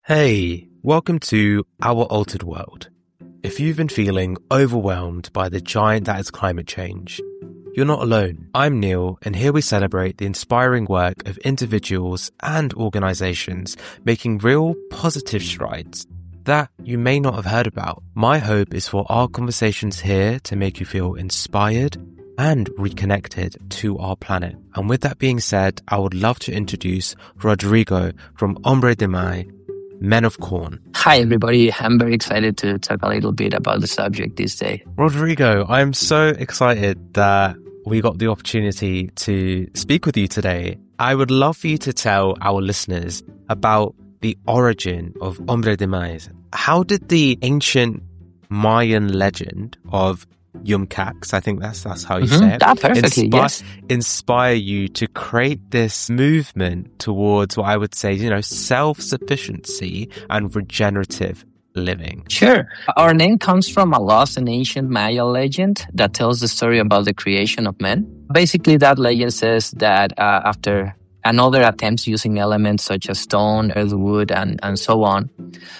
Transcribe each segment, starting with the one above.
Hey, welcome to Our Altered World. If you've been feeling overwhelmed by the giant that is climate change, you're not alone. I'm Neil, and here we celebrate the inspiring work of individuals and organizations making real positive strides that you may not have heard about. My hope is for our conversations here to make you feel inspired and reconnected to our planet. And with that being said, I would love to introduce Rodrigo from Hombre de Maíz, Men of Corn. Hi, everybody. I'm very excited to talk a little bit about the subject this day. Rodrigo, I'm so excited that we got the opportunity to speak with you today. I would love for you to tell our listeners about the origin of Hombre de Maíz. How did the ancient Mayan legend of Yumcax, I think that's how you say it, perfectly, yes. inspire you to create this movement towards what I would say, self-sufficiency and regenerative living? Sure. Our name comes from a lost and ancient Maya legend that tells the story about the creation of man. Basically, that legend says that after another attempts using elements such as stone, earth, wood, and so on,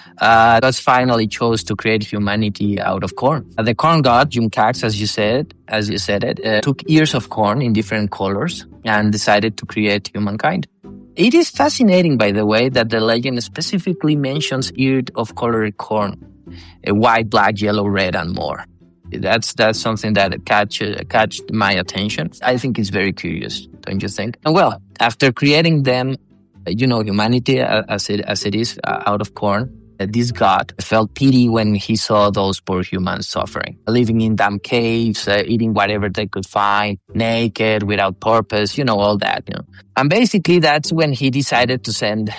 God finally chose to create humanity out of corn. The corn god, Yumcax, as you said it, took ears of corn in different colors and decided to create humankind. It is fascinating, by the way, that the legend specifically mentions eared of colored corn, white, black, yellow, red, and more. That's something that catch my attention. I think it's very curious, don't you think? And well, after creating them, humanity as it is out of corn, this God felt pity when he saw those poor humans suffering, living in damp caves, eating whatever they could find, naked, without purpose, all that. And basically, that's when he decided to send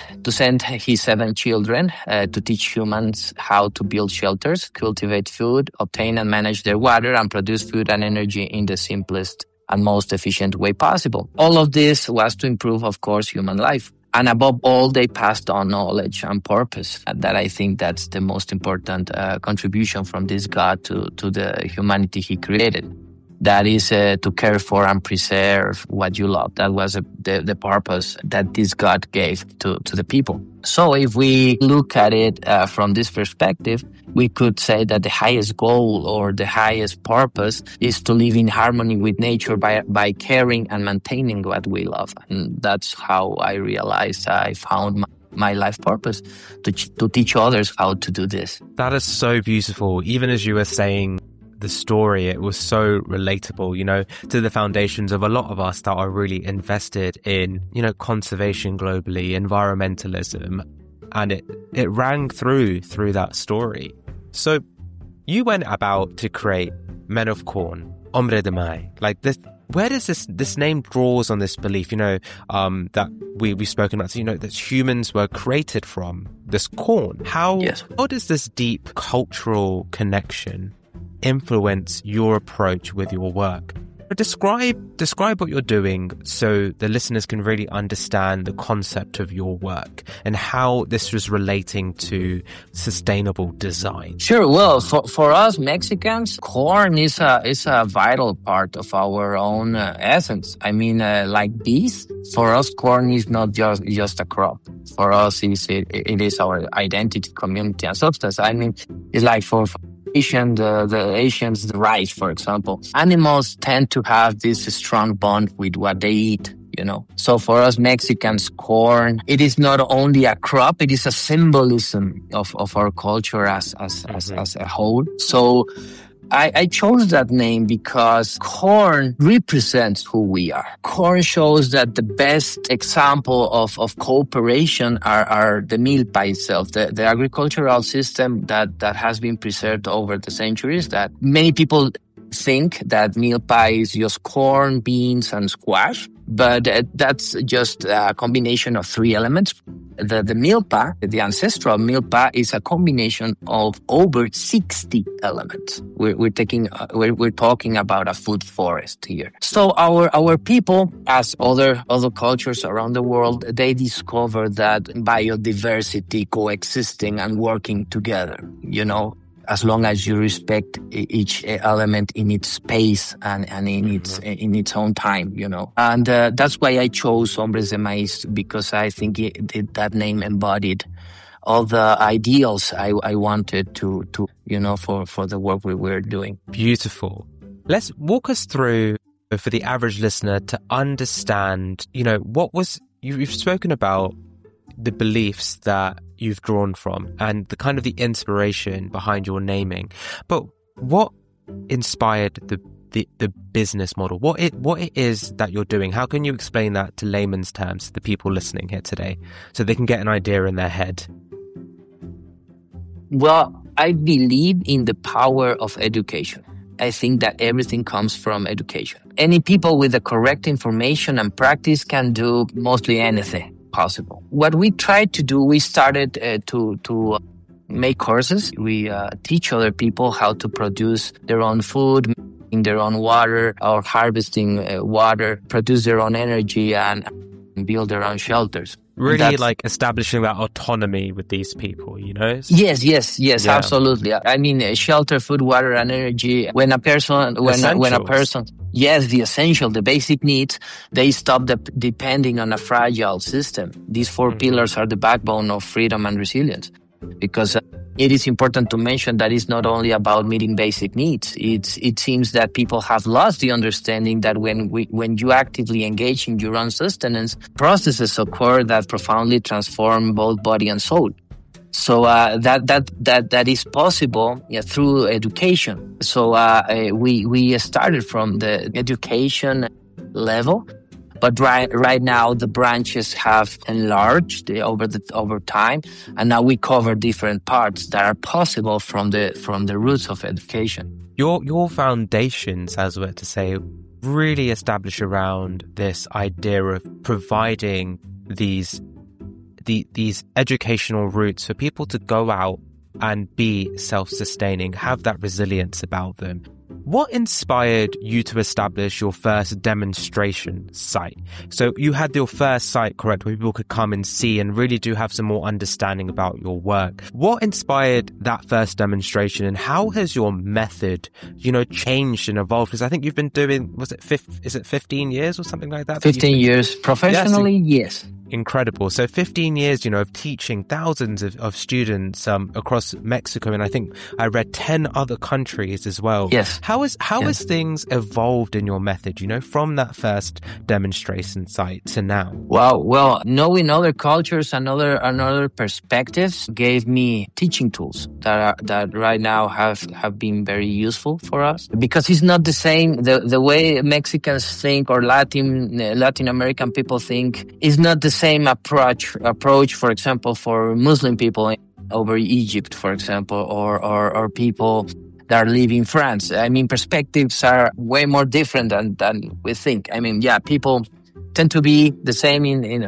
his 7 children to teach humans how to build shelters, cultivate food, obtain and manage their water, and produce food and energy in the simplest and most efficient way possible. All of this was to improve, of course, human life. And above all, they passed on knowledge and purpose. And that I think that's the most important contribution from this God to the humanity he created. That is to care for and preserve what you love. That was the purpose that this God gave to the people. So if we look at it from this perspective, we could say that the highest goal or the highest purpose is to live in harmony with nature by caring and maintaining what we love. And that's how I realized I found my life purpose, to teach others how to do this. That is so beautiful. Even as you were saying the story, it was so relatable, to the foundations of a lot of us that are really invested in, conservation globally, environmentalism. And it rang through that story. So you went about to create Men of Corn, Hombre de Maíz. Like this, where does this name draws on this belief, that we've spoken about, that humans were created from this corn? How does this deep cultural connection influence your approach with your work? Describe what you're doing so the listeners can really understand the concept of your work and how this was relating to sustainable design. Sure. Well, for us Mexicans, corn is a vital part of our own essence. I mean, like bees, for us, corn is not just a crop. For us, it is our identity, community, and substance. I mean, it's like for the Asians, the rice, for example. Animals tend to have this strong bond with what they eat, So for us Mexicans, corn, it is not only a crop, it is a symbolism of our culture as a whole. So I chose that name because corn represents who we are. Corn shows that the best example of cooperation are the milpa itself, the agricultural system that has been preserved over the centuries, that many people think that milpa is just corn, beans, and squash. But that's just a combination of 3 elements. The milpa, the ancestral milpa, is a combination of over 60 elements. We're talking about a food forest here. So our people, as other cultures around the world, they discover that biodiversity coexisting and working together, as long as you respect each element in its space and in its own time, And that's why I chose Hombres de Maíz, because I think that name embodied all the ideals I wanted to for the work we were doing. Beautiful. Let's walk us through for the average listener to understand, you've spoken about the beliefs that you've drawn from and the kind of the inspiration behind your naming. But what inspired the business model? What it is that you're doing? How can you explain that to layman's terms to the people listening here today so they can get an idea in their head? Well, I believe in the power of education. I think that everything comes from education. Any people with the correct information and practice can do mostly anything possible. What we tried to do, we started to make courses. We teach other people how to produce their own food, in their own water, or harvesting water, produce their own energy, and build their own shelters. Really, like establishing that autonomy with these people, Yes, yeah. Absolutely. I mean, shelter, food, water, and energy. When a person, yes, the essential, the basic needs, they stop depending on a fragile system. These four pillars are the backbone of freedom and resilience. Because it is important to mention that it's not only about meeting basic needs. It seems that people have lost the understanding that when you actively engage in your own sustenance, processes occur that profoundly transform both body and soul. So that is possible through education. So we started from the education level. But right now, the branches have enlarged over time, and now we cover different parts that are possible from the roots of education. Your foundations, as we're to say, really establish around this idea of providing these educational routes for people to go out and be self-sustaining, have that resilience about them. What inspired you to establish your first demonstration site? So you had your first site, correct, where people could come and see and really do have some more understanding about your work. What inspired that first demonstration, and how has your method, changed and evolved? Because I think you've been doing, is it 15 years or something like that? 15 years. Professionally, yes. Incredible. So 15 years, of teaching thousands of students across Mexico, and I think I read 10 other countries as well. Yes. How has things evolved in your method, from that first demonstration site to now? Well, knowing other cultures and other perspectives gave me teaching tools that right now have been very useful for us, because it's not the same. The way Mexicans think or Latin American people think is not the same approach, for example, for Muslim people over Egypt, for example, or people that live in France. I mean, perspectives are way more different than we think. I mean, people tend to be the same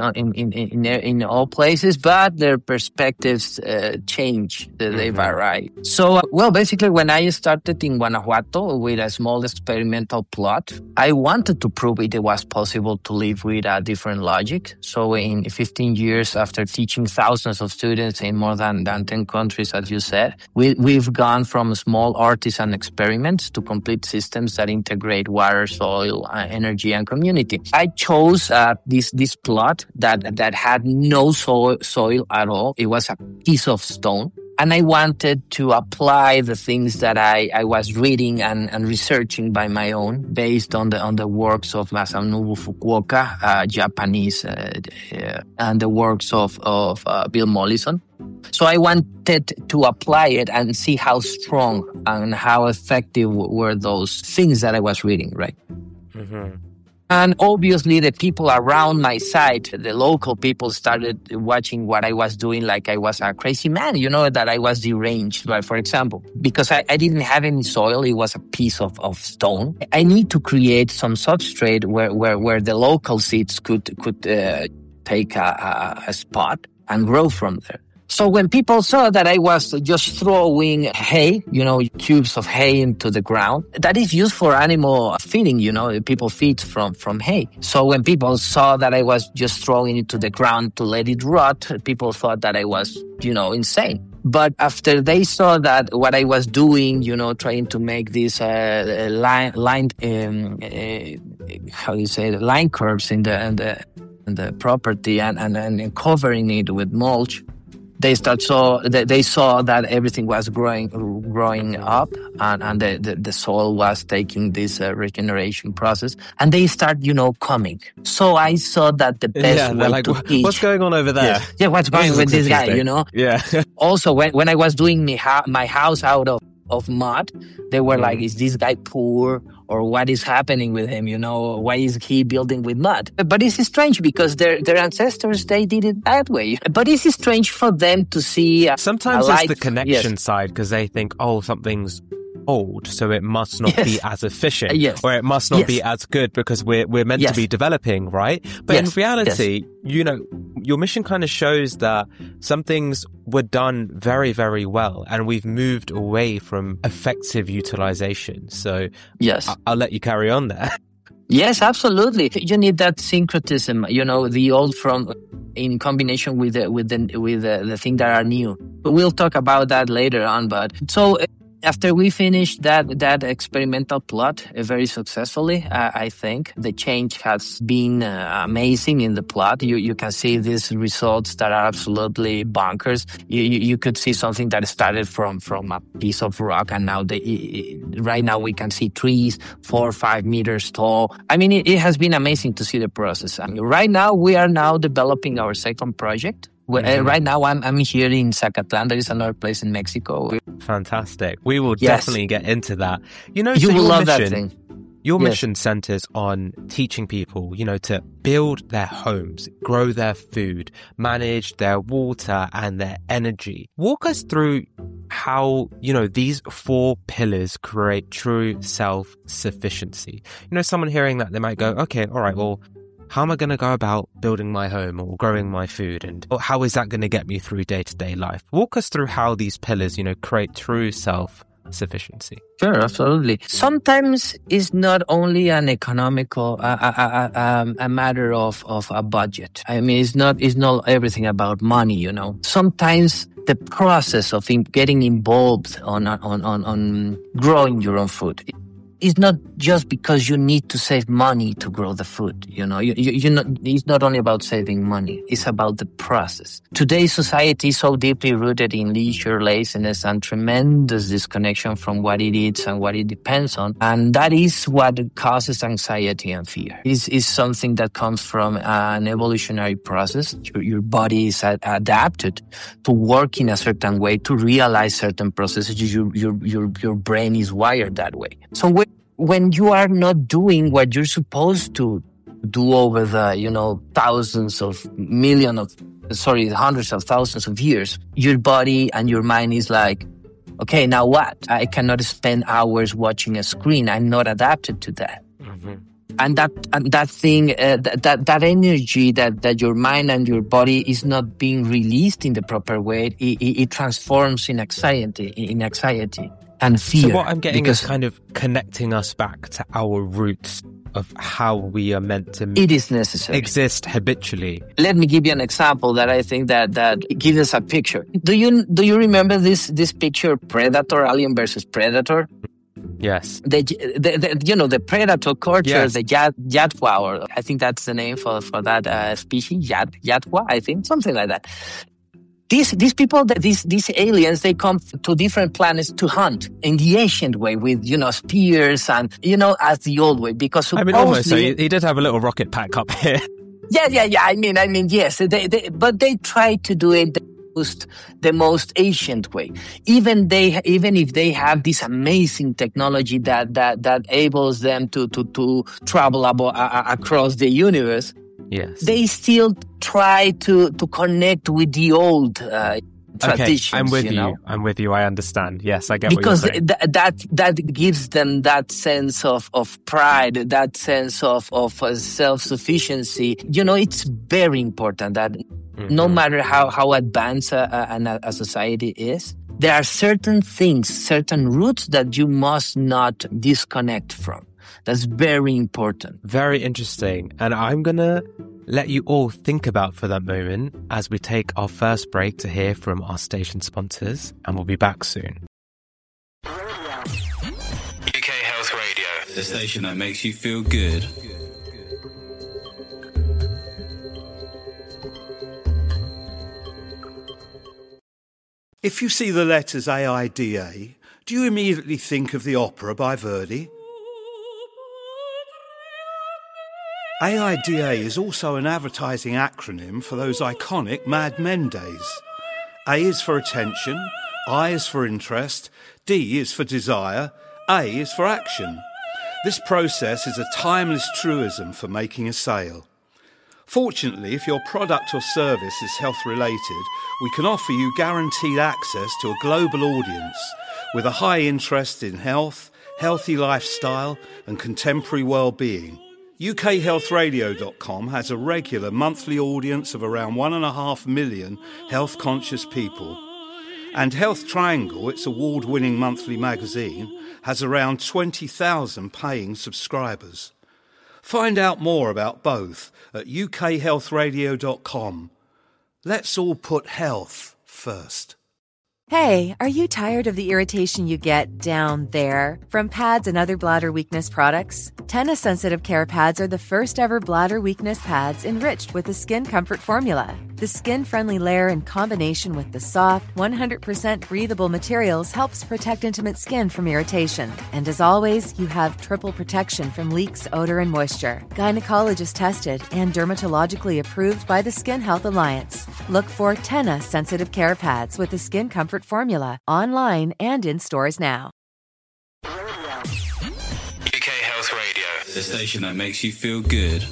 in all places, but their perspectives change. They vary. So, basically, when I started in Guanajuato with a small experimental plot, I wanted to prove it was possible to live with a different logic. So, in 15 years after teaching thousands of students in more than 10 countries, as you said, we've gone from small artisan experiments to complete systems that integrate water, soil, energy, and community. I chose this plot that had no soil at all. It was a piece of stone. And I wanted to apply the things that I was reading and researching by my own, based on the works of Masanobu Fukuoka, Japanese, and the works of Bill Mollison. So I wanted to apply it and see how strong and how effective were those things that I was reading, right? Mm-hmm. And obviously, the people around my site, the local people, started watching what I was doing like I was a crazy man, that I was deranged. But for example, because I didn't have any soil, it was a piece of stone. I need to create some substrate where the local seeds could take a spot and grow from there. So when people saw that I was just throwing hay, cubes of hay into the ground, that is used for animal feeding, people feed from hay. So when people saw that I was just throwing it to the ground to let it rot, people thought that I was, insane. But after they saw that what I was doing, trying to make these line curves in the property and covering it with mulch, They saw that everything was growing up, and the soil was taking this regeneration process, and they start coming. So I saw that the best way to teach. What's going on over there? Yeah, what's going with this guy? Yeah. Also, when I was doing my house out of mud, they were like, "Is this guy poor? Or what is happening with him? Why is he building with mud?" But it's strange because their ancestors, they did it that way. But it's strange for them to see. Sometimes it's the connection side, because they think, oh, something's old, so it must not be as efficient, or it must not be as good because we're meant to be developing, right? But in reality, your mission kind of shows that some things were done very, very well, and we've moved away from effective utilization. So I'll let you carry on there. Yes, absolutely. You need that syncretism, the old in combination with the thing that are new. But we'll talk about that later on. But so after we finished that experimental plot very successfully, I think the change has been amazing in the plot. You can see these results that are absolutely bonkers. You could see something that started from a piece of rock, and now right now we can see trees 4 or 5 meters tall. I mean, it has been amazing to see the process. I mean, right now we are now developing our second project. Right now, I'm here in Zacatlan. There is another place in Mexico. Fantastic. We will definitely get into that. You will love that thing. Your mission centers on teaching people, to build their homes, grow their food, manage their water and their energy. Walk us through how, these 4 pillars create true self-sufficiency. Someone hearing that, they might go, okay, all right, well, how am I going to go about building my home or growing my food? And how is that going to get me through day-to-day life? Walk us through how these pillars, create true self-sufficiency. Sure, absolutely. Sometimes it's not only an economical, a matter of a budget. I mean, it's not everything about money, Sometimes the process of getting involved on growing your own food, it's not just because you need to save money to grow the food. It's not only about saving money. It's about the process. Today's society is so deeply rooted in leisure, laziness, and tremendous disconnection from what it is and what it depends on. And that is what causes anxiety and fear. It's something that comes from an evolutionary process. Your body is adapted to work in a certain way, to realize certain processes. Your brain is wired that way. So when you are not doing what you're supposed to do over the, hundreds of thousands of years, your body and your mind is like, okay, now what? I cannot spend hours watching a screen. I'm not adapted to that. Mm-hmm. And that thing, that energy that your mind and your body is not being released in the proper way, it transforms in anxiety and fear. So what I'm getting is kind of connecting us back to our roots of how we are meant to it is necessary. Exist habitually. Let me give you an example that I think that gives us a picture. Do you remember this picture, Predator, Alien versus Predator? Yes. The predator culture, the Yatwa, or I think that's the name for that species, Yatwa, I think, something like that. These people, these aliens, they come to different planets to hunt in the ancient way with, spears and, as the old way. Because supposedly, almost. So he did have a little rocket pack up here. Yeah. I mean, yes. But they try to do it the most ancient way. Even if they have this amazing technology that enables them to travel across the universe. Yes. They still try to connect with the old traditions. Okay, I'm with you. I understand. Yes, I get because what you're saying. that gives them that sense of pride, that sense of self-sufficiency. It's very important that no matter how advanced a society is, there are certain things, certain roots that you must not disconnect from. That's very important. Very interesting. And I'm going to let you all think about for that moment as we take our first break to hear from our station sponsors, and we'll be back soon. UK Health Radio, the station that makes you feel good. If you see the letters AIDA, do you immediately think of the opera by Verdi? AIDA is also an advertising acronym for those iconic Mad Men days. A is for attention, I is for interest, D is for desire, A is for action. This process is a timeless truism for making a sale. Fortunately, if your product or service is health-related, we can offer you guaranteed access to a global audience with a high interest in health, healthy lifestyle and contemporary well-being. UKHealthRadio.com has a regular monthly audience of around 1.5 million health-conscious people. And Health Triangle, its award-winning monthly magazine, has around 20,000 paying subscribers. Find out more about both at UKHealthRadio.com. Let's all put health first. Hey, are you tired of the irritation you get down there from pads and other bladder weakness products? TENA Sensitive Care Pads are the first ever bladder weakness pads enriched with the Skin Comfort formula. The skin-friendly layer in combination with the soft, 100% breathable materials helps protect intimate skin from irritation. And as always, you have triple protection from leaks, odor, and moisture. Gynecologist tested and dermatologically approved by the Skin Health Alliance. Look for TENA Sensitive Care Pads with the Skin Comfort formula online and in stores now. UK Health Radio, the station that makes you feel good.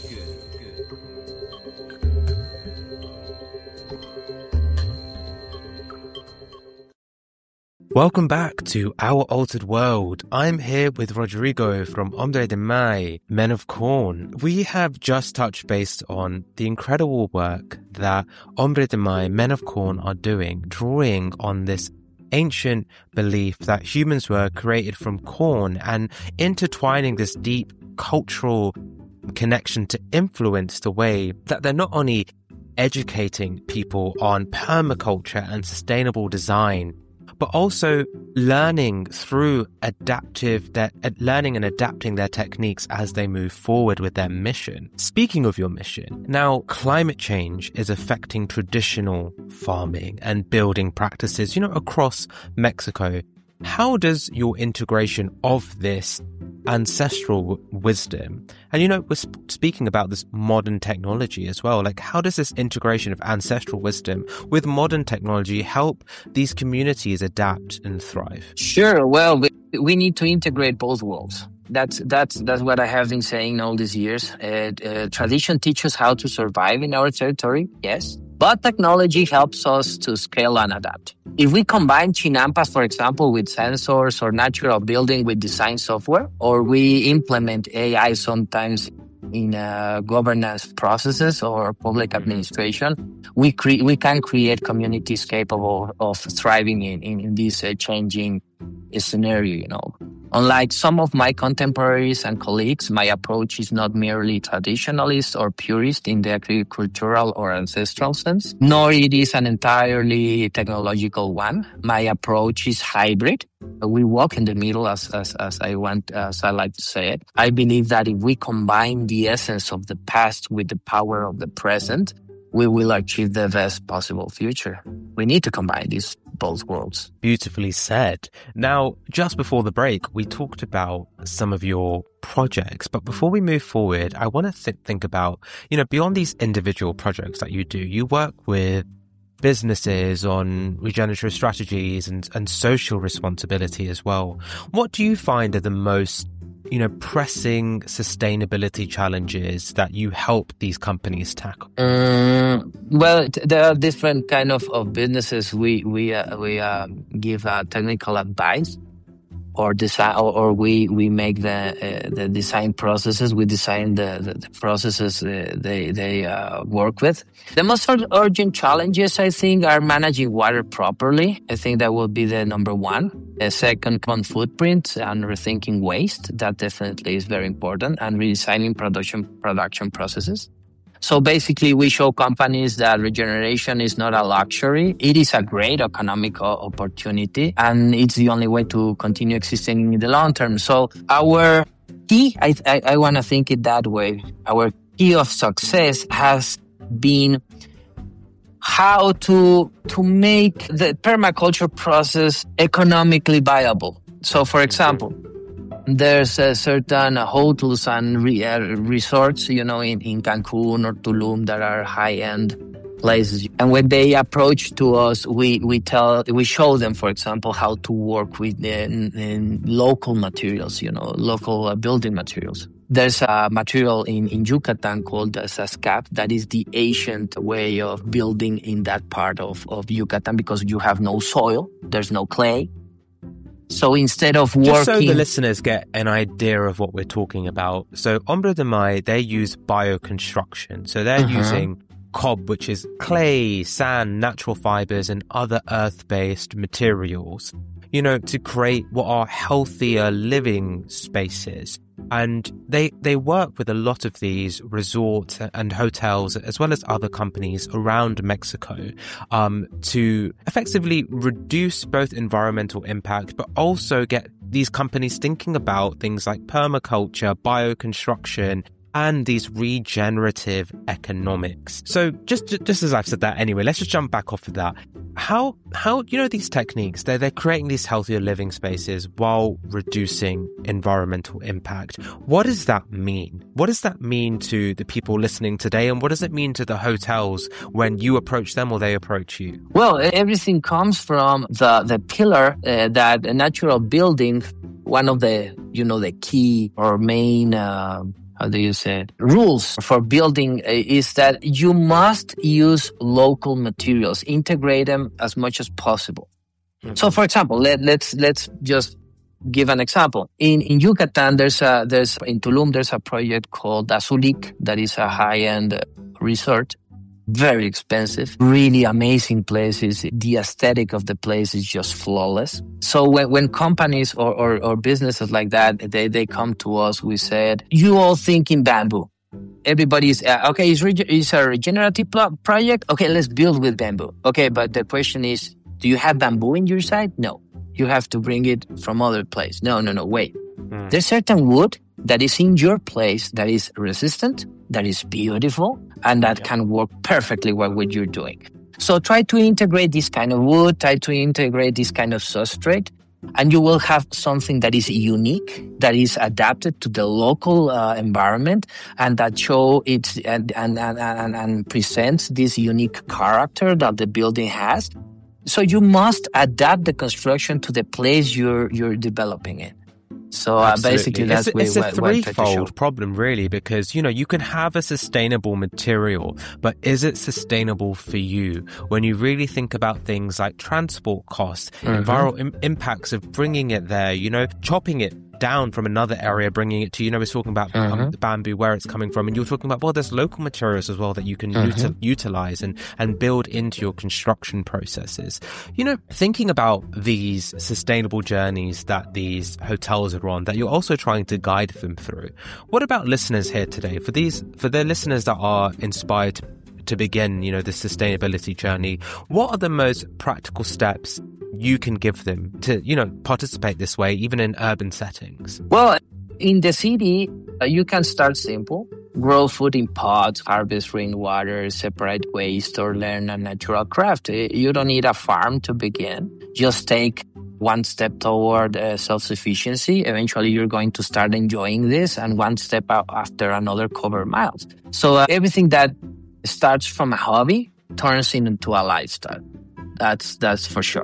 Welcome back to Our Altered World. I'm here with Rodrigo from Hombre de Maíz, Men of Corn. We have just touched base on the incredible work that Hombre de Maíz, Men of Corn are doing, drawing on this ancient belief that humans were created from corn and intertwining this deep cultural connection to influence the way that they're not only educating people on permaculture and sustainable design, but also learning through learning and adapting their techniques as they move forward with their mission. Speaking of your mission, now climate change is affecting traditional farming and building practices, across Mexico. How does your integration of this ancestral wisdom, and we're speaking about this modern technology as well, like how does this integration of ancestral wisdom with modern technology help these communities adapt and thrive? Sure. Well, we need to integrate both worlds. That's what I have been saying all these years. Tradition teaches how to survive in our territory, yes, but technology helps us to scale and adapt. If we combine chinampas, for example, with sensors or natural building with design software, or we implement AI sometimes in governance processes or public administration, we can create communities capable of thriving in this changing scenario, Unlike some of my contemporaries and colleagues, my approach is not merely traditionalist or purist in the agricultural or ancestral sense, nor it is an entirely technological one. My approach is hybrid. We walk in the middle, as I like to say it. I believe that if we combine the essence of the past with the power of the present, we will achieve the best possible future. We need to combine these both worlds. Beautifully said. Now, just before the break, we talked about some of your projects, but before we move forward, I want to think about, beyond these individual projects that you do, you work with businesses on regenerative strategies and social responsibility as well. What do you find are the most pressing sustainability challenges that you help these companies tackle? Well, there are different kind of businesses. We give technical advice or design, or we make the design processes. We design the processes they work with. The most urgent challenges, I think, are managing water properly. I think that will be the number one. The second, carbon footprint and rethinking waste. That definitely is very important. And redesigning production processes. So basically, we show companies that regeneration is not a luxury. It is a great economic opportunity, and it's the only way to continue existing in the long term. So our key, I want to think it that way, our key of success has been how to make the permaculture process economically viable. So, for example, there's a certain hotels and resorts, in Cancun or Tulum that are high-end places. And when they approach to us, we show them, for example, how to work with local materials, local building materials. There's a material in Yucatan called Sascap that is the ancient way of building in that part of Yucatan because you have no soil, there's no clay. So instead of working... Just so the listeners get an idea of what we're talking about. So Hombre de Mai, they use bioconstruction. So they're using cob, which is clay, sand, natural fibers, and other earth-based materials, to create what are healthier living spaces. And they work with a lot of these resorts and hotels, as well as other companies around Mexico, to effectively reduce both environmental impact, but also get these companies thinking about things like permaculture, bioconstruction, and these regenerative economics. So just as I've said that anyway, let's just jump back off of that. How these techniques, they're creating these healthier living spaces while reducing environmental impact. What does that mean? What does that mean to the people listening today? And what does it mean to the hotels when you approach them or they approach you? Well, everything comes from the pillar that a natural building, one of the, the key or main rules for building is that you must use local materials, integrate them as much as possible. Mm-hmm. So, for example, let's just give an example. In Yucatan, there's in Tulum, there's a project called Azulik that is a high-end resort. Very expensive, really amazing places. The aesthetic of the place is just flawless. So when companies or businesses like that, they come to us, we said, you all think in bamboo. Everybody's, okay, it's a regenerative project. Okay, let's build with bamboo. Okay, but the question is, do you have bamboo in your site? No. You have to bring it from other place. No, wait. There's certain wood that is in your place that is resistant, that is beautiful, and that can work perfectly with what you're doing. So try to integrate this kind of wood, try to integrate this kind of substrate, and you will have something that is unique, that is adapted to the local environment, and that show it and presents this unique character that the building has. So you must adapt the construction to the place you're developing it. So basically, that's it's a threefold problem, really, because you can have a sustainable material, but is it sustainable for you? When you really think about things like transport costs, environmental impacts of bringing it there, chopping it down from another area, bringing it to, we're talking about the bamboo, where it's coming from, and you're talking about, well, there's local materials as well that you can utilize and build into your construction processes. Thinking about these sustainable journeys that these hotels are on, that you're also trying to guide them through. What about listeners here today? For the listeners that are inspired to begin, the sustainability journey, what are the most practical steps you can give them to, participate this way, even in urban settings? Well, in the city, you can start simple. Grow food in pots, harvest rainwater, separate waste, or learn a natural craft. You don't need a farm to begin. Just take one step toward self-sufficiency. Eventually, you're going to start enjoying this, and one step after another cover miles. So everything that starts from a hobby turns into a lifestyle. That's for sure.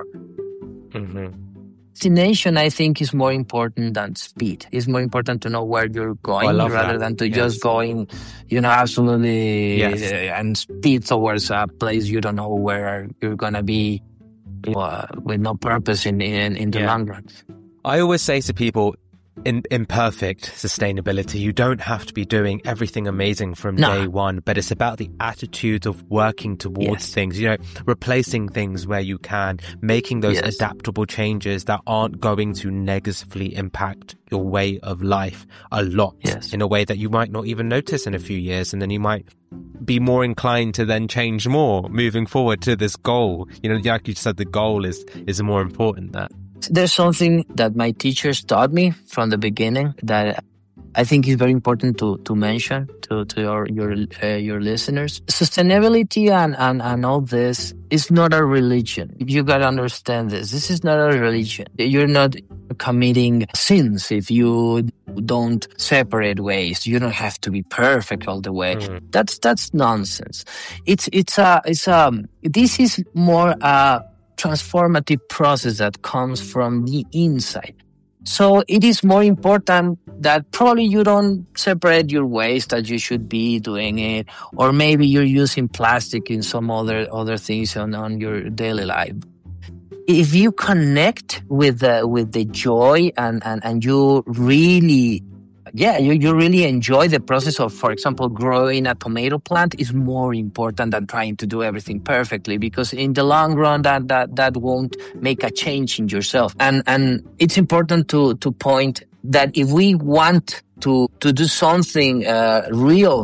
Destination, I think, is more important than speed. It's more important to know where you're going rather than to just going, absolutely and speed towards a place you don't know where you're going to be with no purpose in the long run. I always say to people, in imperfect sustainability, you don't have to be doing everything amazing from day one, but it's about the attitude of working towards things, replacing things where you can, making those adaptable changes that aren't going to negatively impact your way of life a lot in a way that you might not even notice in a few years, and then you might be more inclined to then change more moving forward to this goal. Like you said, the goal is more important than that. There's something that my teachers taught me from the beginning, that I think it's very important to mention to your listeners. Sustainability and all this is not a religion. You gotta understand this. This is not a religion. You're not committing sins if you don't separate waste. You don't have to be perfect all the way. That's nonsense. This is more a transformative process that comes from the inside. So it is more important that probably you don't separate your waste, that you should be doing it, or maybe you're using plastic in some other things on your daily life. If you connect with the joy and you really, you really enjoy the process of, for example, growing a tomato plant, is more important than trying to do everything perfectly, because in the long run that won't make a change in yourself. And it's important to point that if we want to do something real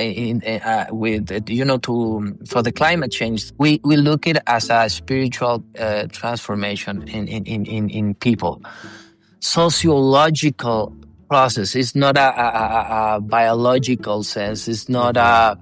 for the climate change, we look at it as a spiritual transformation in people. Sociological process. It's not a biological sense. It's not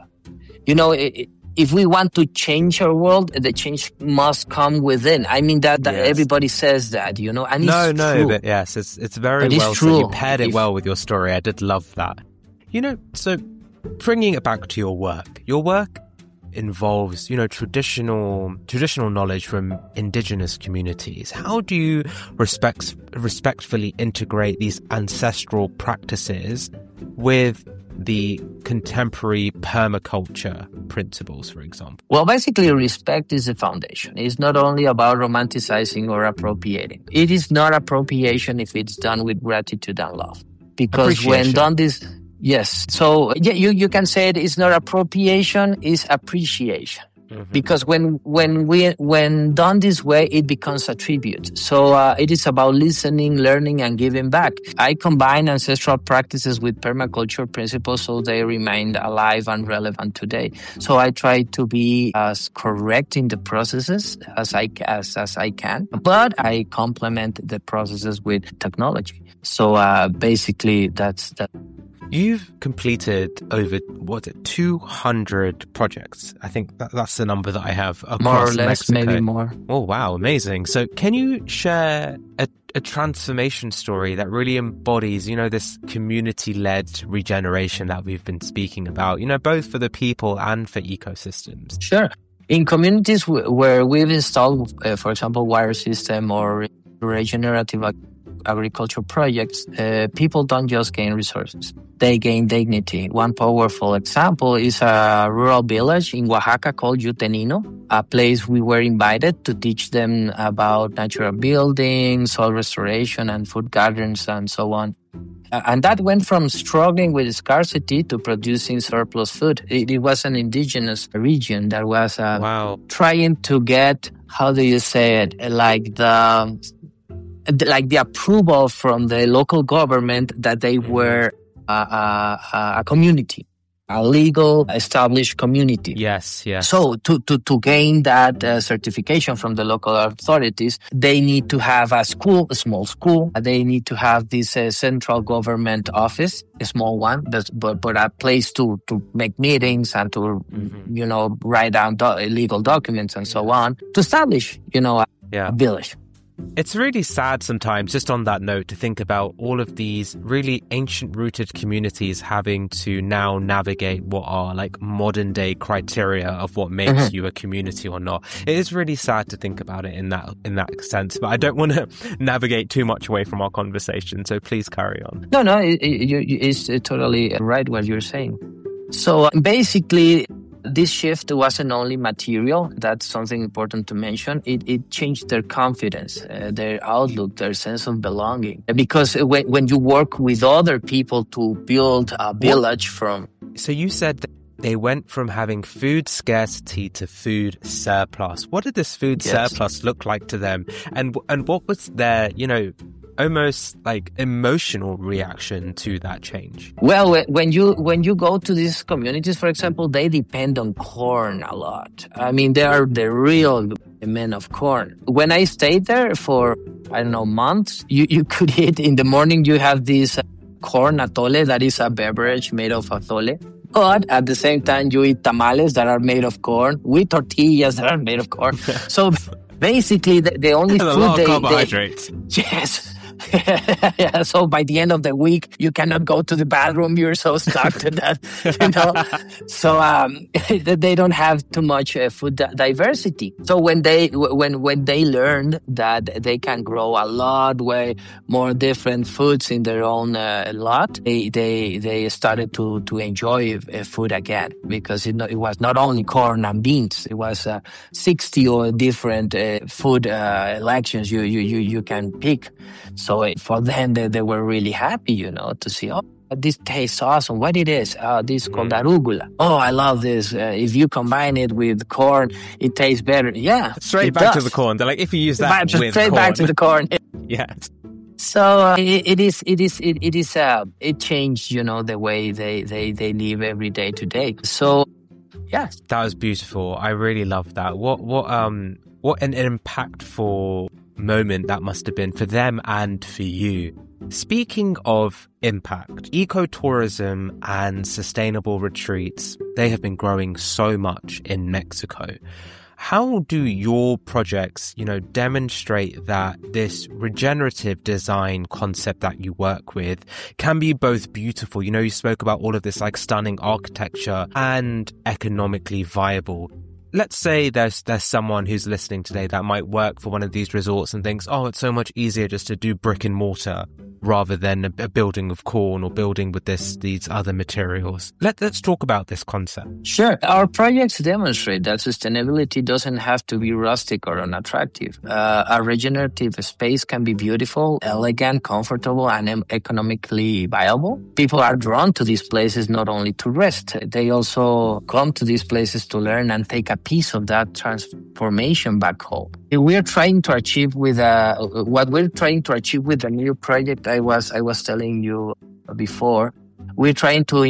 if we want to change our world, the change must come within. I mean that yes. Everybody says that, and it's true. But yes, it's very well said. You paired it well with your story. I did love that. So bringing it back to your work involves, traditional knowledge from indigenous communities. How do you respectfully integrate these ancestral practices with the contemporary permaculture principles, for example? Well, basically, respect is the foundation. It's not only about romanticizing or appropriating. It is not appropriation if it's done with gratitude and love. Because when done this... Yes. So you can say it's not appropriation, it's appreciation. Mm-hmm. Because when done this way, it becomes a tribute. So it is about listening, learning, and giving back. I combine ancestral practices with permaculture principles so they remain alive and relevant today. So I try to be as correct in the processes as I can, but I complement the processes with technology. So basically, that's that. You've completed over 200 projects. I think that's the number that I have across more or less, Mexico. Maybe more. Oh wow, amazing! So, can you share a transformation story that really embodies, this community-led regeneration that we've been speaking about? Both for the people and for ecosystems. Sure. In communities where we've installed, for example, water system or regenerative agriculture projects, people don't just gain resources. They gain dignity. One powerful example is a rural village in Oaxaca called Yutenino, a place we were invited to teach them about natural building, soil restoration, and food gardens, and so on. And that went from struggling with scarcity to producing surplus food. It was an indigenous region that was trying to get, how do you say it, like the approval from the local government that they were a community, a legal established community. Yes. So to gain that certification from the local authorities, they need to have a small school. They need to have this central government office, a small one, but a place to make meetings and to, write down legal documents and so on, to establish, a village. It's really sad sometimes, just on that note, to think about all of these really ancient-rooted communities having to now navigate what are like modern-day criteria of what makes you a community or not. It is really sad to think about it in that sense, but I don't want to navigate too much away from our conversation, so please carry on. No, it's totally right what you're saying. So basically, this shift wasn't only material. That's something important to mention. It changed their confidence, their outlook, their sense of belonging. Because when you work with other people to build a village from... So you said that they went from having food scarcity to food surplus. What did this food surplus look like to them? And what was their, almost like emotional reaction to that change? Well, when you go to these communities, for example, they depend on corn a lot. I mean, they are the real men of corn. When I stayed there for, months, you could eat in the morning. You have this corn atole, that is a beverage made of atole. But at the same time, you eat tamales that are made of corn with tortillas that are made of corn. So basically, the only That's food a lot of carbohydrates. yes. Yeah, so by the end of the week, you cannot go to the bathroom. You're so stuck to that, So they don't have too much food diversity. So when they learned that they can grow a lot way more different foods in their own lot, they started to enjoy food again, because it was not only corn and beans. It was 60 or different food elections you can pick. So for them, they were really happy, to see, oh, this tastes awesome. What it is? This is called arugula. Oh, I love this. If you combine it with corn, it tastes better. Yeah. Straight back to the corn. They're like, if you use that with straight corn. back to the corn. Yeah. So it changed, the way they live every day to day. So, yeah. That was beautiful. I really love that. What an impactful moment that must have been for them and for you. Speaking of impact, ecotourism and sustainable retreats, they have been growing so much in Mexico. How do your projects, demonstrate that this regenerative design concept that you work with can be both beautiful? You spoke about all of this like stunning architecture and economically viable. Let's say there's someone who's listening today that might work for one of these resorts and thinks, oh, it's so much easier just to do brick and mortar rather than a building of corn or building with these other materials. Let's talk about this concept. Sure. Our projects demonstrate that sustainability doesn't have to be rustic or unattractive. A regenerative space can be beautiful, elegant, comfortable, and economically viable. People are drawn to these places not only to rest. They also come to these places to learn and take a piece of that transformation back home. We're trying to achieve with what we're trying to achieve with the new project I was telling you before. We're trying to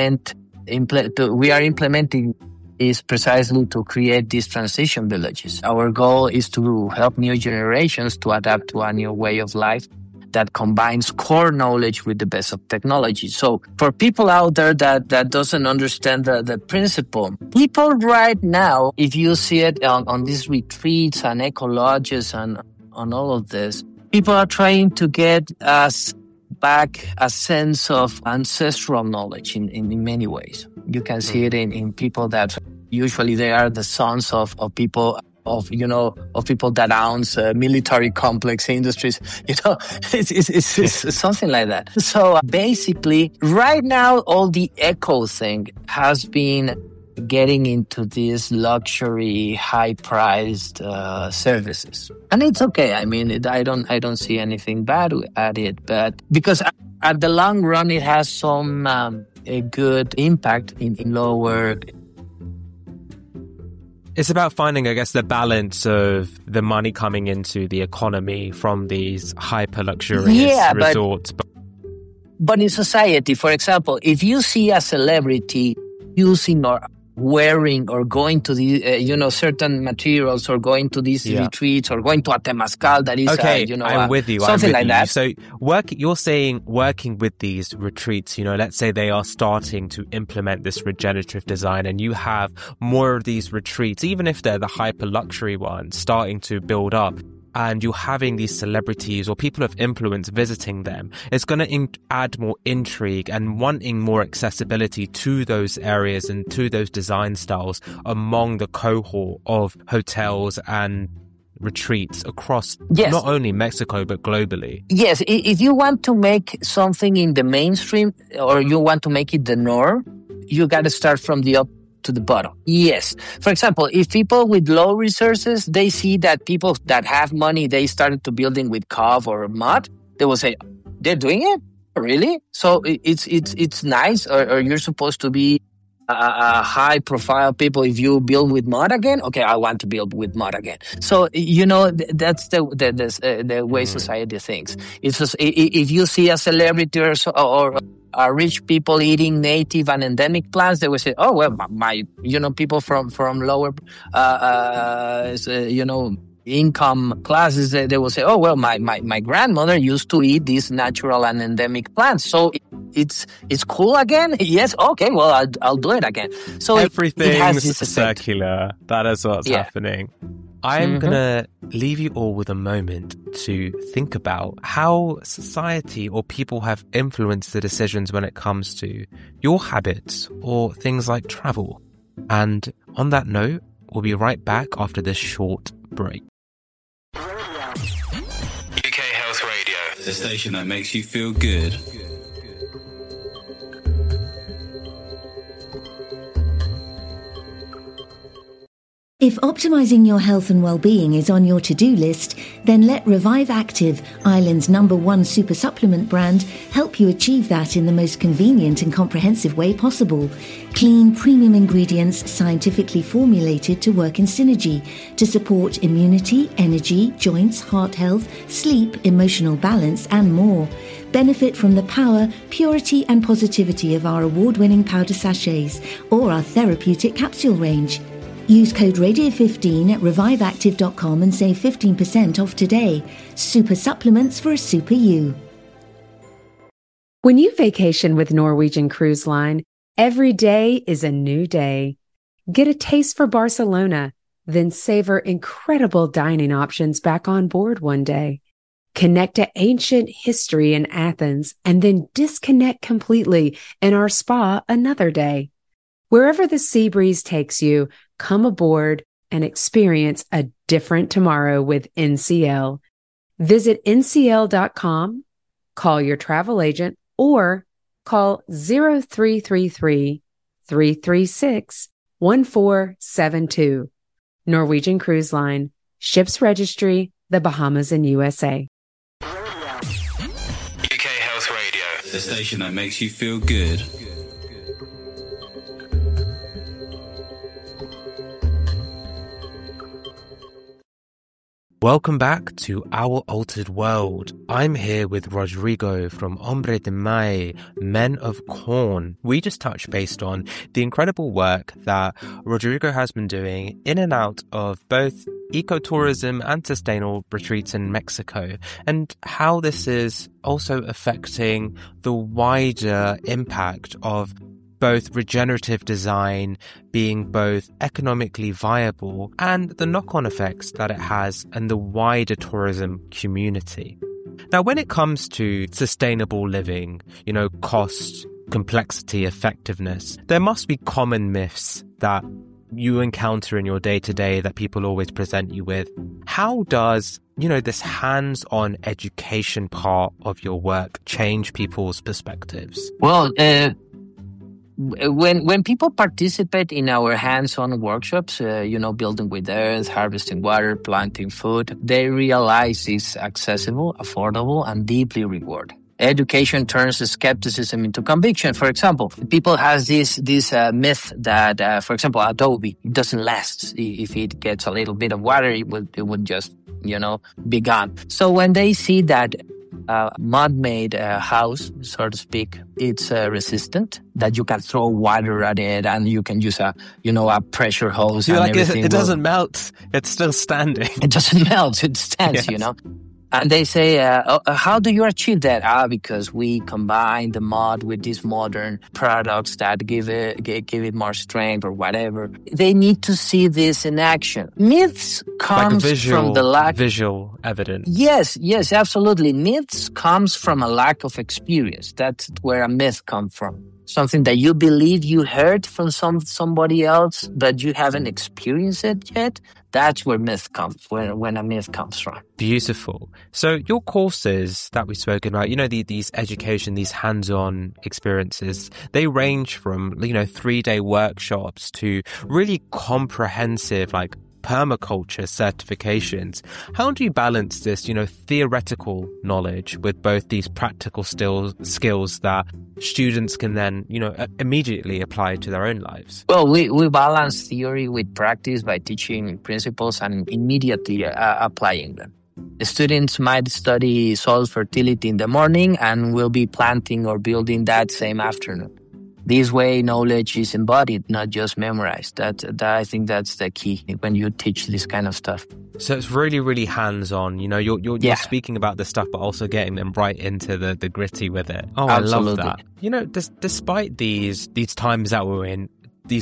we are implementing is precisely to create these transition villages. Our goal is to help new generations to adapt to a new way of life that combines core knowledge with the best of technology. So for people out there that doesn't understand the principle, people right now, if you see it on these retreats and eco lodges and on all of this, people are trying to get us back a sense of ancestral knowledge in many ways. You can see it in people that usually they are the sons of people of people that owns military complex industries, it's something like that. So basically, right now, all the eco thing has been getting into these luxury, high-priced services, and it's okay. I mean, I don't see anything bad at it, but because at the long run, it has some a good impact in lower. It's about finding, I guess, the balance of the money coming into the economy from these hyper-luxurious resorts. But in society, for example, if you see a celebrity using or wearing or going to the, certain materials or going to these retreats or going to a temazcal that is, I'm with you. Something like that. So you're saying working with these retreats, let's say they are starting to implement this regenerative design and you have more of these retreats, even if they're the hyper luxury ones, starting to build up. And you're having these celebrities or people of influence visiting them, it's going to add more intrigue and wanting more accessibility to those areas and to those design styles among the cohort of hotels and retreats across not only Mexico, but globally. Yes, if you want to make something in the mainstream or you want to make it the norm, you got to start from the up to the bottom. Yes. For example, if people with low resources, they see that people that have money, they started to building with cob or mud, they will say, they're doing it? Really? So it's nice, or you're supposed to be a high profile people. If you build with mud again, okay, I want to build with mud again. So, that's the way society thinks. It's just, if you see a celebrity or rich people eating native and endemic plants, they will say, oh, well, my people from lower, income classes, they will say, oh, well, my grandmother used to eat these natural and endemic plants. So it's cool again? Yes. Okay. Well, I'll do it again. So everything's circular. That is what's happening. I'm going to leave you all with a moment to think about how society or people have influenced the decisions when it comes to your habits or things like travel. And on that note, we'll be right back after this short break. UK Health Radio, the station that makes you feel good. If optimizing your health and well-being is on your to-do list, then let Revive Active, Ireland's #1 super supplement brand, help you achieve that in the most convenient and comprehensive way possible. Clean, premium ingredients scientifically formulated to work in synergy to support immunity, energy, joints, heart health, sleep, emotional balance, and more. Benefit from the power, purity, and positivity of our award-winning powder sachets or our therapeutic capsule range. Use code RADIO15 at reviveactive.com and save 15% off today. Super supplements for a super you. When you vacation with Norwegian Cruise Line, every day is a new day. Get a taste for Barcelona, then savor incredible dining options back on board one day. Connect to ancient history in Athens and then disconnect completely in our spa another day. Wherever the sea breeze takes you, come aboard and experience a different tomorrow with NCL. Visit ncl.com, call your travel agent, or call 0333-336-1472. Norwegian Cruise Line, Ships Registry, the Bahamas and USA. UK Health Radio, the station that makes you feel good. Welcome back to Our Altered World. I'm here with Rodrigo from Hombre de Maíz, Men of Corn. We just touched based on the incredible work that Rodrigo has been doing in and out of both ecotourism and sustainable retreats in Mexico, and how this is also affecting the wider impact of both regenerative design being both economically viable and the knock-on effects that it has in the wider tourism community. Now, when it comes to sustainable living, cost, complexity, effectiveness, there must be common myths that you encounter in your day-to-day that people always present you with. How does, this hands-on education part of your work change people's perspectives? Well, when people participate in our hands-on workshops, building with earth, harvesting water, planting food, they realize it's accessible, affordable, and deeply rewarding. Education turns skepticism into conviction. For example, people has this myth that, for example, Adobe doesn't last. If it gets a little bit of water, it would just, be gone. So when they see that mud-made house, so to speak, it's resistant, that you can throw water at it and you can use a pressure hose. You're and everything. It doesn't melt. It's still standing. It doesn't melt. It stands, Yes. And they say, how do you achieve that? Because we combine the mud with these modern products that give it more strength or whatever. They need to see this in action. Myths comes from the lack... Visual evidence. Yes, absolutely. Myths comes from a lack of experience. That's where a myth comes from. Something that you believe you heard from somebody else, but you haven't experienced it yet. That's where myth comes, when a myth comes from. Beautiful. So your courses that we've spoken about, these education, these hands-on experiences, they range from, 3-day workshops to really comprehensive, permaculture certifications. How do you balance this, theoretical knowledge with both these practical skills that students can then, immediately apply to their own lives? Well, we balance theory with practice by teaching principles and immediately applying them. The students might study soil fertility in the morning and will be planting or building that same afternoon. This way, knowledge is embodied, not just memorized. That I think that's the key when you teach this kind of stuff. So it's really, really hands-on. You're speaking about this stuff, but also getting them right into the gritty with it. Oh, Absolutely. I love that. Despite these times that we're in,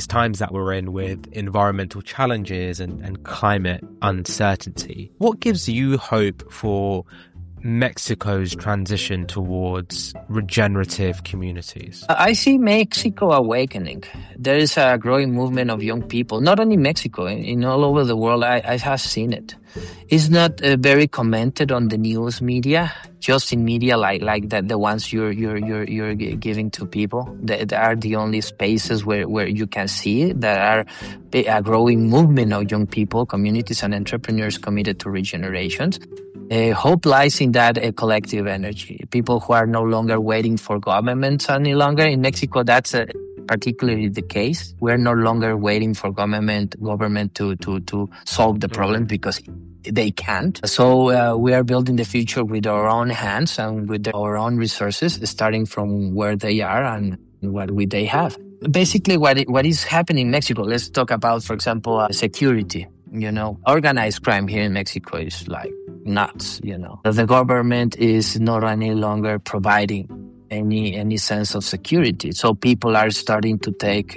with environmental challenges and climate uncertainty, what gives you hope for Mexico's transition towards regenerative communities? I see Mexico awakening. There is a growing movement of young people, not only Mexico, in all over the world. I have seen it. It's not very commented on the news media, just in media like that, the ones you're giving to people. That are the only spaces where you can see that are a growing movement of young people, communities, and entrepreneurs committed to regeneration. Hope lies in that collective energy. People who are no longer waiting for governments any longer. In Mexico, that's particularly the case. We're no longer waiting for government to solve the problem because they can't. So we are building the future with our own hands and with our own resources, starting from where they are and what they have. Basically, what is happening in Mexico, let's talk about, for example, security. Organized crime here in Mexico is like nuts. The government is not any longer providing any sense of security. So people are starting to take,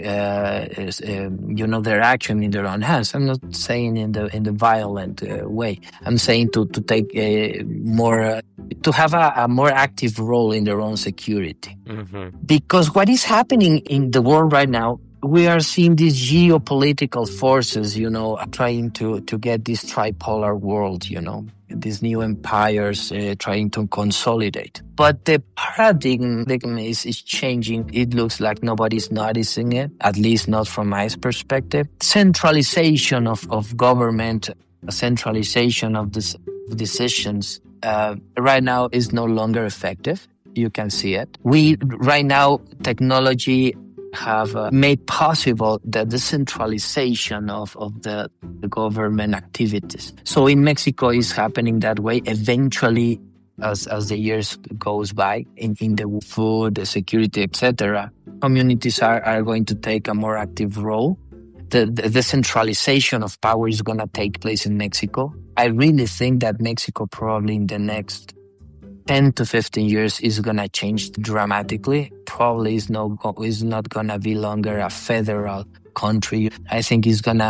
their action in their own hands. I'm not saying in the violent way. I'm saying to take to have a more active role in their own security. Mm-hmm. Because what is happening in the world right now, we are seeing these geopolitical forces, trying to get this tripolar world, these new empires trying to consolidate. But the paradigm is changing. It looks like nobody's noticing it, at least not from my perspective. Centralization of government, centralization of decisions right now is no longer effective. You can see it. Right now, technology have made possible the decentralization of the government activities. So in Mexico, it's happening that way. Eventually, as the years goes by, in the food, the security, etc., communities are going to take a more active role. The decentralization of power is going to take place in Mexico. I really think that Mexico probably in the next 10 to 15 years is going to change dramatically. Probably is not going to be longer a federal country. I think it's going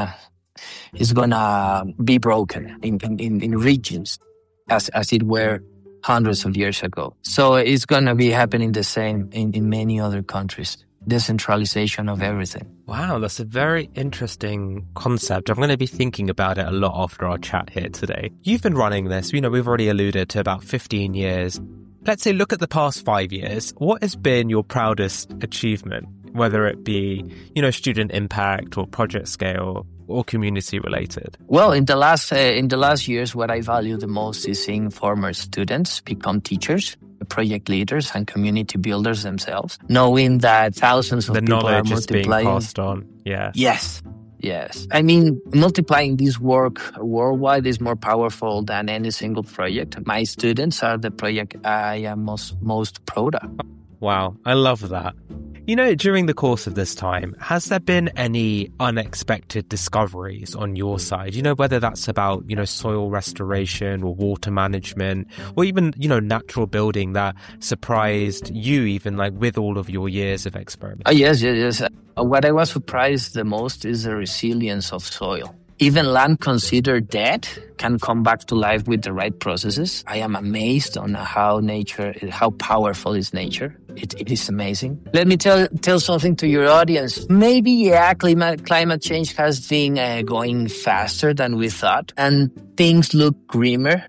to be broken in regions as it were hundreds of years ago. So it's going to be happening the same in many other countries. Decentralization of everything. Wow, that's a very interesting concept. I'm going to be thinking about it a lot after our chat here today. You've been running this, we've already alluded to about 15 years. Let's say, look at the past 5 years. What has been your proudest achievement, whether it be, student impact or project scale or community related? Well, in the last years, what I value the most is seeing former students become teachers, project leaders, and community builders themselves, knowing that thousands of people are multiplying. The knowledge is being passed on. Yeah. Yes. I mean, multiplying this work worldwide is more powerful than any single project. My students are the project I am most proud of. Wow, I love that. During the course of this time, has there been any unexpected discoveries on your side? Whether that's about, soil restoration or water management or even, natural building that surprised you, even like with all of your years of experiment? Yes. What I was surprised the most is the resilience of soil. Even land considered dead can come back to life with the right processes. I am amazed on how powerful is nature. It is amazing. Let me tell something to your audience. Maybe, climate change has been going faster than we thought, and things look grimmer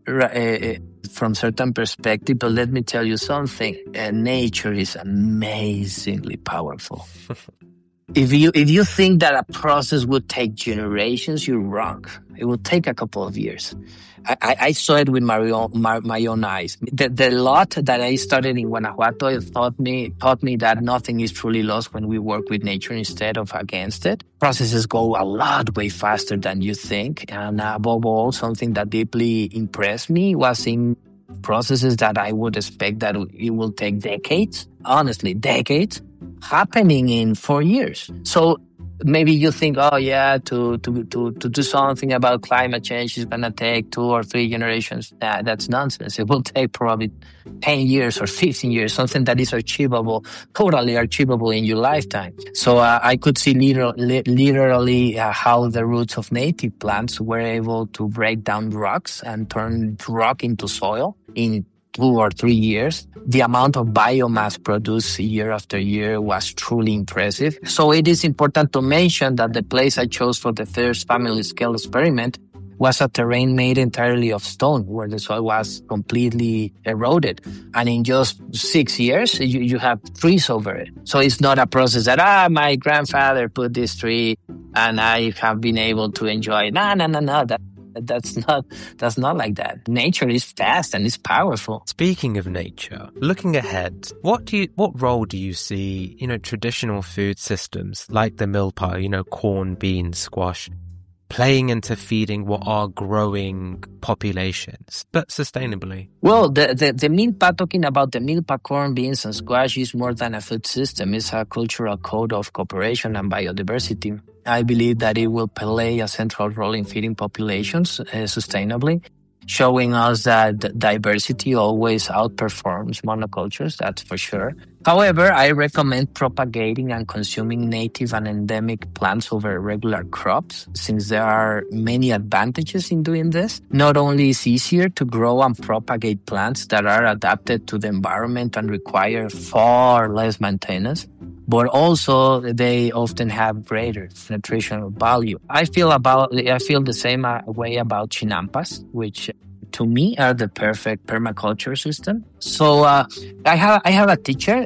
from certain perspective. But let me tell you something. Nature is amazingly powerful. If you think that a process would take generations, you're wrong. It will take a couple of years. I saw it with my own eyes. The lot that I started in Guanajuato taught me that nothing is truly lost when we work with nature instead of against it. Processes go a lot way faster than you think. And above all, something that deeply impressed me was in processes that I would expect that it will take decades, honestly, decades. happening in 4 years. So maybe you think, oh yeah, to do something about climate change is going to take 2 or 3 generations. That's nonsense. It will take probably 10 years or 15 years, something that is achievable, totally achievable in your lifetime. So I could see literally how the roots of native plants were able to break down rocks and turn rock into soil in 2 or 3 years. The amount of biomass produced year after year was truly impressive. So it is important to mention that the place I chose for the first family scale experiment was a terrain made entirely of stone, where the soil was completely eroded. And in just 6 years, you have trees over it. So it's not a process that, my grandfather put this tree and I have been able to enjoy it. No. That's not like that. Nature is fast and it's powerful. Speaking of nature, looking ahead, what role do you see, traditional food systems like the milpa, corn, beans, squash, playing into feeding what are growing populations, but sustainably? Well, the milpa, talking about the milpa, corn, beans, and squash is more than a food system. It's a cultural code of cooperation and biodiversity. I believe that it will play a central role in feeding populations sustainably, showing us that diversity always outperforms monocultures, that's for sure. However, I recommend propagating and consuming native and endemic plants over regular crops, since there are many advantages in doing this. Not only is it easier to grow and propagate plants that are adapted to the environment and require far less maintenance, but also they often have greater nutritional value. I feel the same way about chinampas, which to me are the perfect permaculture system. So I have a teacher,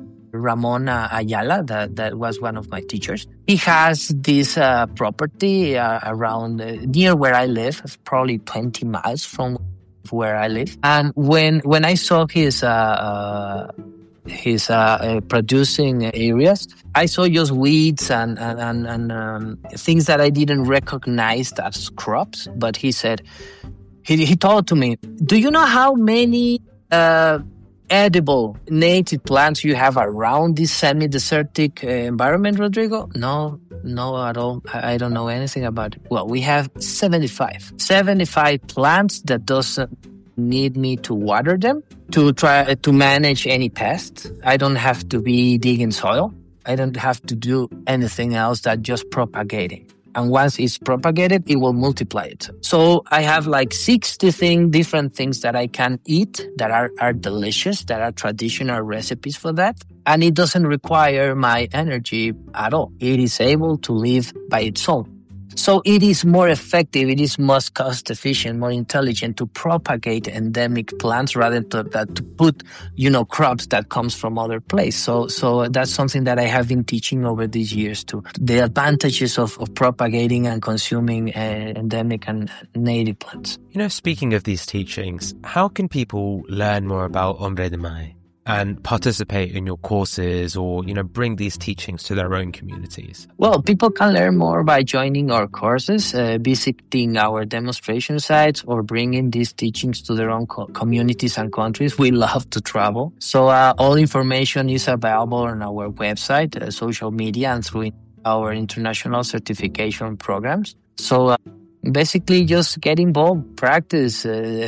Ramon Ayala, that was one of my teachers. He has this property around near where I live, probably 20 miles from where I live. And when I saw his producing areas, I saw just weeds and things that I didn't recognize as crops. But he said, he told to me, do you know how many edible native plants you have around this semi-desertic environment, Rodrigo? No at all. I don't know anything about it. Well, we have 75 plants that doesn't need me to water them, to try to manage any pests. I don't have to be digging soil. I don't have to do anything else than just propagating. And once it's propagated, it will multiply it. So I have like 60 different things that I can eat that are delicious, that are traditional recipes for that. And it doesn't require my energy at all. It is able to live by its own. So it is more effective, it is more cost efficient, more intelligent to propagate endemic plants rather than to put, crops that comes from other place. So that's something that I have been teaching over these years too. The advantages of propagating and consuming endemic and native plants. Speaking of these teachings, how can people learn more about Hombre de Maíz and participate in your courses or, bring these teachings to their own communities? Well, people can learn more by joining our courses, visiting our demonstration sites, or bringing these teachings to their own communities and countries. We love to travel. So all information is available on our website, social media, and through our international certification programs. So basically just get involved, practice,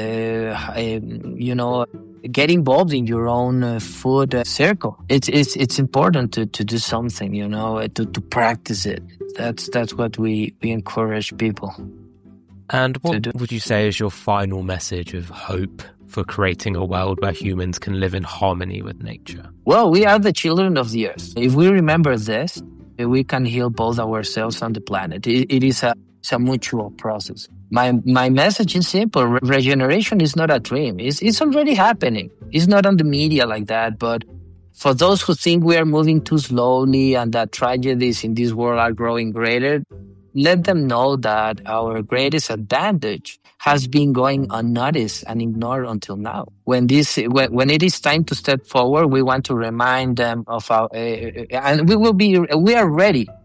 get involved in your own food circle. It's important to do something, to practice it. That's what we encourage people. And what would you say is your final message of hope for creating a world where humans can live in harmony with nature? Well, we are the children of the earth. If we remember this, we can heal both ourselves and the planet. It is a mutual process. My message is simple. Regeneration is not a dream. It's already happening. It's not on the media like that, but for those who think we are moving too slowly and that tragedies in this world are growing greater, let them know that our greatest advantage has been going unnoticed and ignored until now. When it is time to step forward, we want to remind them of and we are ready.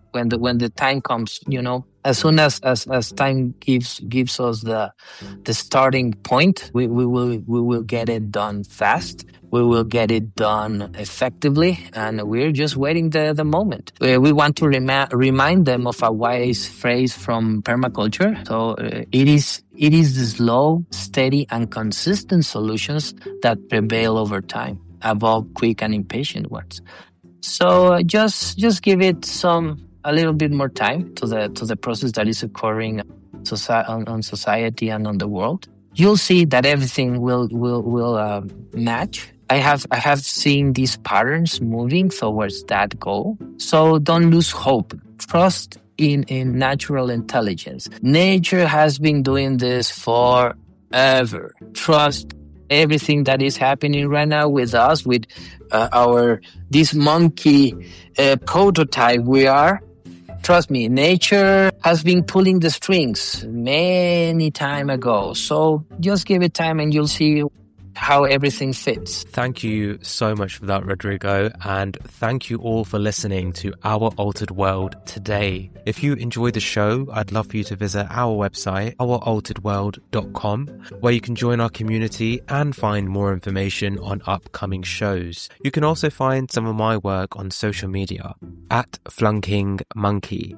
when the time comes, as soon as time gives us the starting point, we will get it done fast. We will get it done effectively, and we're just waiting the moment. We want to remind them of a wise phrase from permaculture. So it is the slow, steady, and consistent solutions that prevail over time, above quick and impatient ones. So just give it a little bit more time to the process that is occurring on society and on the world. You'll see that everything will match. I have seen these patterns moving towards that goal. So don't lose hope. Trust in natural intelligence. Nature has been doing this forever. Trust everything that is happening right now with us, with this monkey prototype we are. Trust me, nature has been pulling the strings many time ago. So just give it time and you'll see how everything fits. Thank you so much for that, Rodrigo, and thank you all for listening to Our Altered World today. If you enjoyed the show, I'd love for you to visit our website, ouralteredworld.com, where you can join our community and find more information on upcoming shows. You can also find some of my work on social media at Flunking Monkey,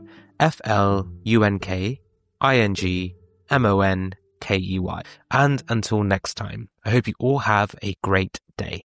FLUNKINGMONKEY. And until next time, I hope you all have a great day.